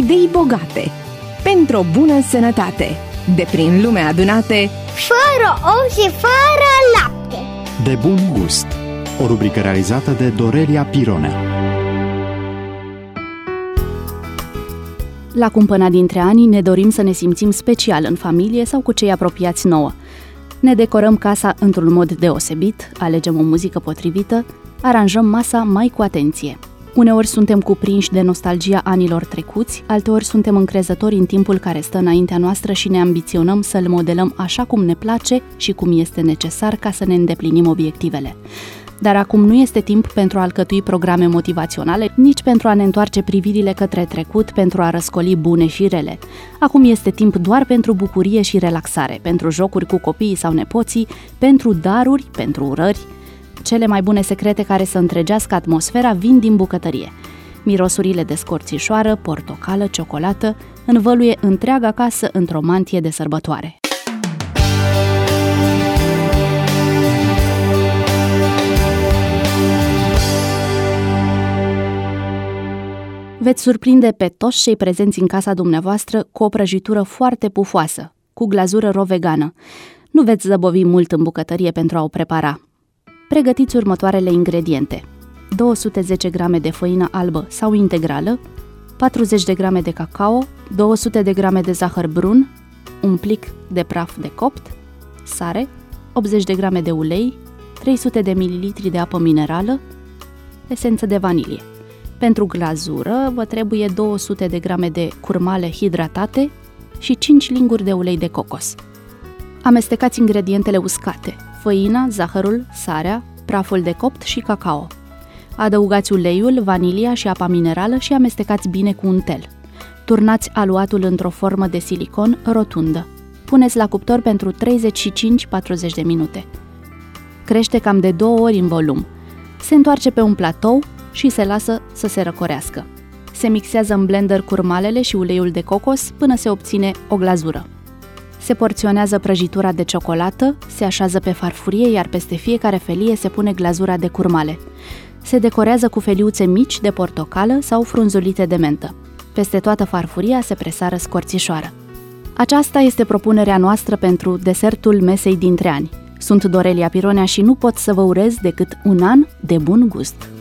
idei bogate, pentru o bună sănătate, de prin lume adunate, fără ou și fără lapte. De bun gust. O rubrică realizată de Dorelia Pironea. La cumpăna dintre ani ne dorim să ne simțim special în familie sau cu cei apropiați nouă. Ne decorăm casa într-un mod deosebit, alegem o muzică potrivită, aranjăm masa mai cu atenție. Uneori suntem cuprinși de nostalgia anilor trecuți, alteori suntem încrezători în timpul care stă înaintea noastră și ne ambiționăm să-l modelăm așa cum ne place și cum este necesar ca să ne îndeplinim obiectivele. Dar acum nu este timp pentru a alcătui programe motivaționale, nici pentru a ne întoarce privirile către trecut, pentru a răscoli bune și rele. Acum este timp doar pentru bucurie și relaxare, pentru jocuri cu copiii sau nepoții, pentru daruri, pentru urări. Cele mai bune secrete care să întregească atmosfera vin din bucătărie. Mirosurile de scorțișoară, portocală, ciocolată învăluie întreaga casă într-o mantie de sărbătoare. Veți surprinde pe toți cei prezenți în casa dumneavoastră cu o prăjitură foarte pufoasă, cu glazură ro-vegană. Nu veți zăbovi mult în bucătărie pentru a o prepara. Pregătiți următoarele ingrediente: 210 g de făină albă sau integrală, 40 de g de cacao, 200 de g de zahăr brun, un plic de praf de copt, sare, 80 de g de ulei, 300 de ml de apă minerală, esență de vanilie. Pentru glazură vă trebuie 200 de g de curmale hidratate și 5 linguri de ulei de cocos. Amestecați ingredientele uscate: făina, zahărul, sarea, praful de copt și cacao. Adăugați uleiul, vanilia și apa minerală și amestecați bine cu un tel. Turnați aluatul într-o formă de silicon rotundă. Puneți la cuptor pentru 35-40 de minute. Crește cam de 2 ori în volum. Se întoarce pe un platou și se lasă să se răcorească. Se mixează în blender curmalele și uleiul de cocos până se obține o glazură. Se porționează prăjitura de ciocolată, se așează pe farfurie, iar peste fiecare felie se pune glazura de curmale. Se decorează cu feliuțe mici de portocală sau frunzulite de mentă. Peste toată farfuria se presară scorțișoară. Aceasta este propunerea noastră pentru desertul mesei dintre ani. Sunt Dorelia Pironea și nu pot să vă urez decât un an de bun gust.